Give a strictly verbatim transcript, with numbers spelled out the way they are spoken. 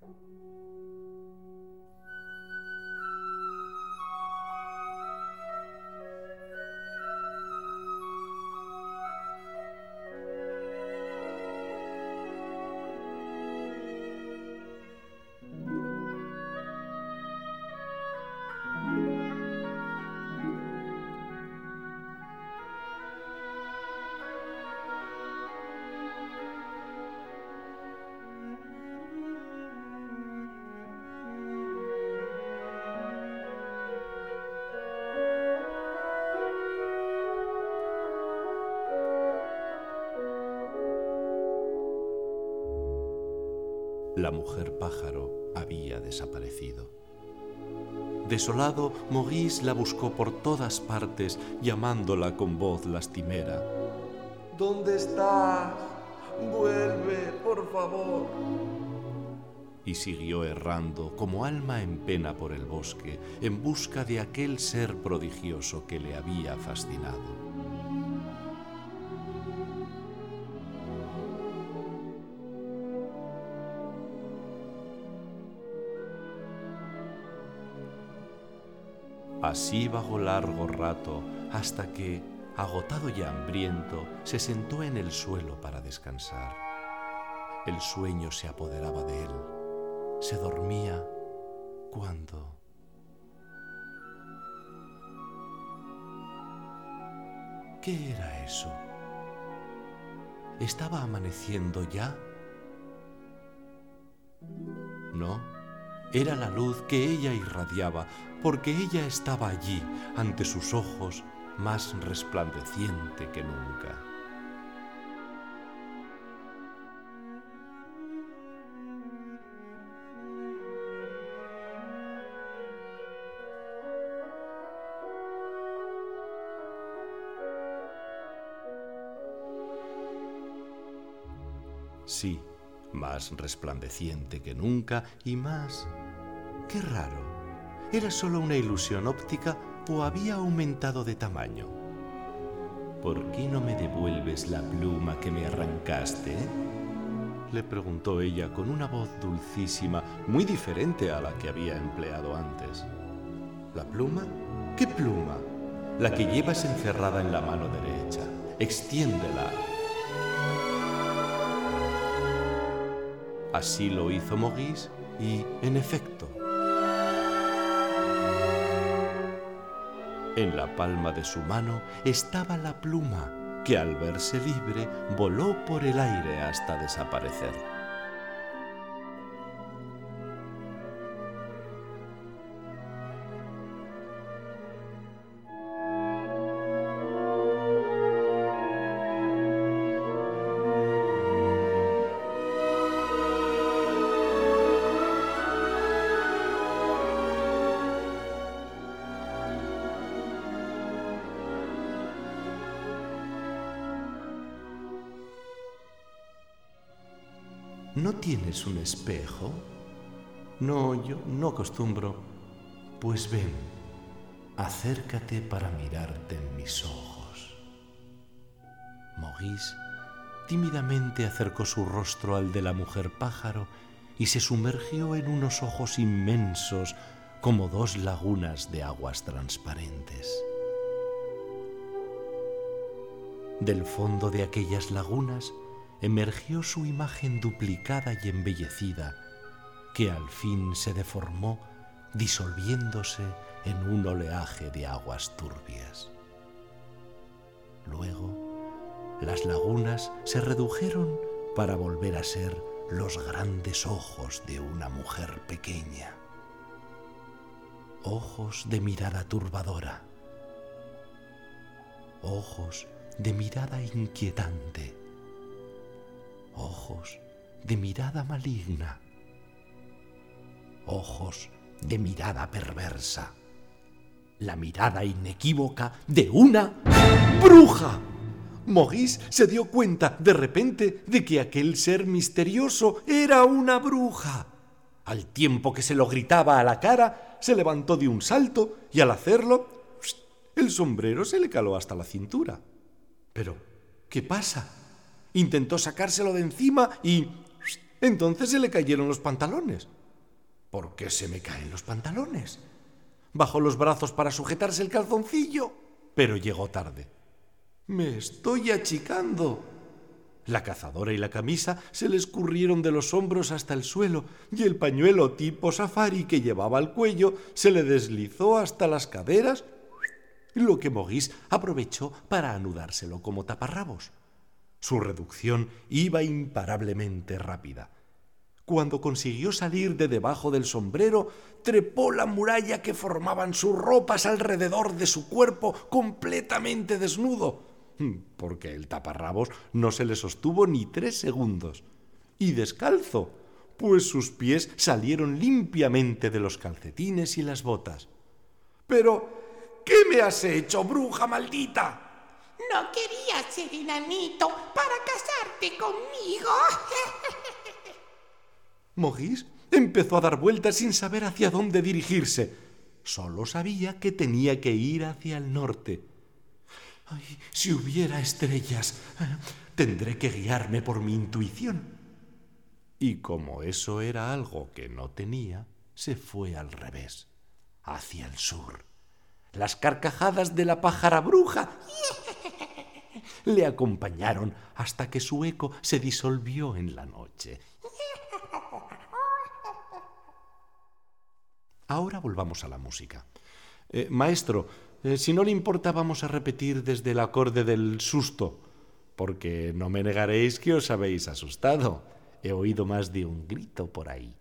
La mujer pájaro había desaparecido. Desolado, Maurice la buscó por todas partes, llamándola con voz lastimera. ¿Dónde estás? Vuelve, por favor. Y siguió errando como alma en pena por el bosque, en busca de aquel ser prodigioso que le había fascinado. Así vagó largo rato, hasta que, agotado y hambriento, se sentó en el suelo para descansar. El sueño se apoderaba de él. Se dormía cuando... ¿Qué era eso? ¿Estaba amaneciendo ya? No. Era la luz que ella irradiaba, porque ella estaba allí, ante sus ojos, más resplandeciente que nunca. Sí, más resplandeciente que nunca y más... ¡Qué raro! ¿Era solo una ilusión óptica o había aumentado de tamaño? ¿Por qué no me devuelves la pluma que me arrancaste? Le preguntó ella con una voz dulcísima, muy diferente a la que había empleado antes. ¿La pluma? ¿Qué pluma? La que llevas encerrada en la mano derecha. Extiéndela. Así lo hizo Maurice y, en efecto, en la palma de su mano estaba la pluma que, al verse libre, voló por el aire hasta desaparecer. ¿No tienes un espejo? No, yo no acostumbro. Pues ven, acércate para mirarte en mis ojos. Maurice tímidamente acercó su rostro al de la mujer pájaro y se sumergió en unos ojos inmensos como dos lagunas de aguas transparentes. Del fondo de aquellas lagunas emergió su imagen duplicada y embellecida, que al fin se deformó, disolviéndose en un oleaje de aguas turbias. Luego, las lagunas se redujeron para volver a ser los grandes ojos de una mujer pequeña. Ojos de mirada turbadora. Ojos de mirada inquietante. Ojos de mirada maligna. Ojos de mirada perversa. La mirada inequívoca de una bruja. Maurice se dio cuenta de repente de que aquel ser misterioso era una bruja. Al tiempo que se lo gritaba a la cara, se levantó de un salto y al hacerlo, el sombrero se le caló hasta la cintura. Pero, ¿qué pasa? Intentó sacárselo de encima y entonces se le cayeron los pantalones. ¿Por qué se me caen los pantalones? Bajó los brazos para sujetarse el calzoncillo, pero llegó tarde. ¡Me estoy achicando! La cazadora y la camisa se le escurrieron de los hombros hasta el suelo y el pañuelo tipo safari que llevaba al cuello se le deslizó hasta las caderas, lo que Maurice aprovechó para anudárselo como taparrabos. Su reducción iba imparablemente rápida. Cuando consiguió salir de debajo del sombrero, trepó la muralla que formaban sus ropas alrededor de su cuerpo completamente desnudo, porque el taparrabos no se le sostuvo ni tres segundos, y descalzo, pues sus pies salieron limpiamente de los calcetines y las botas. «¿Pero qué me has hecho, bruja maldita?» No querías ser enanito para casarte conmigo. Maurice empezó a dar vueltas sin saber hacia dónde dirigirse. Solo sabía que tenía que ir hacia el norte. «Ay, si hubiera estrellas, tendré que guiarme por mi intuición». Y como eso era algo que no tenía, se fue al revés, hacia el sur. Las carcajadas de la pájara bruja le acompañaron hasta que su eco se disolvió en la noche. Ahora volvamos a la música. Eh, maestro, eh, si no le importa, vamos a repetir desde el acorde del susto, porque no me negaréis que os habéis asustado. He oído más de un grito por ahí.